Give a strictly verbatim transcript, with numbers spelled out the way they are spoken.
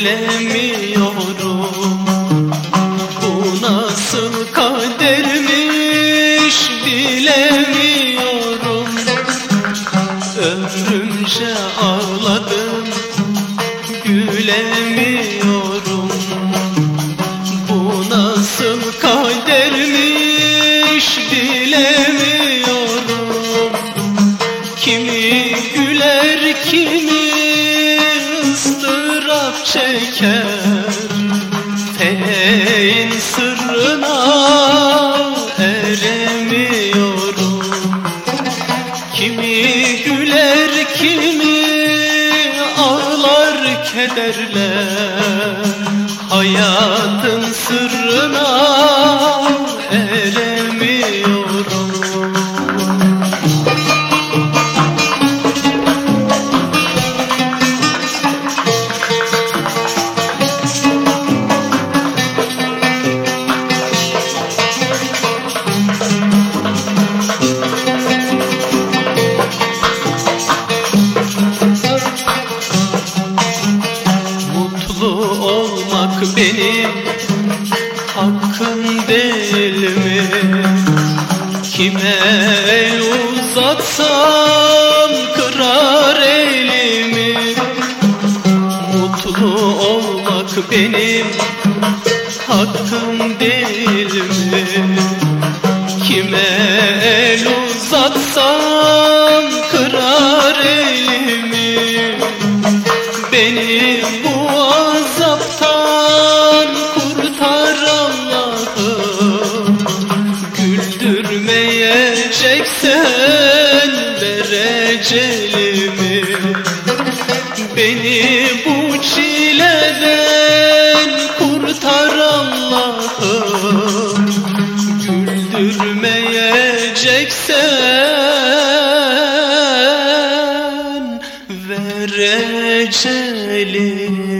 bilemiyorum. Bu nasıl kadermiş bilemiyorum. Ömrümce ağladım, gülemiyorum. Bu nasıl kadermiş bilemiyorum. Kimi güler, kimi ıstırap çeker. Feleğin sırrına eremiyorum. Kimi güler, kimi ağlar kederle. Hayatın sırrına eremiyorum. Olmak benim hakkım değil mi? Kime el uzatsam kırar elimi. Mutlu olmak benim hakkım değil mi? Kime el uzatsam kırar elimi. Benim bu azaptan kurtar Allah'ım. Güldürmeyeceksen ver ecelimi. Beni bu çileden kurtar Allah'ım. Güldürmeyeceksen ver ecelimi.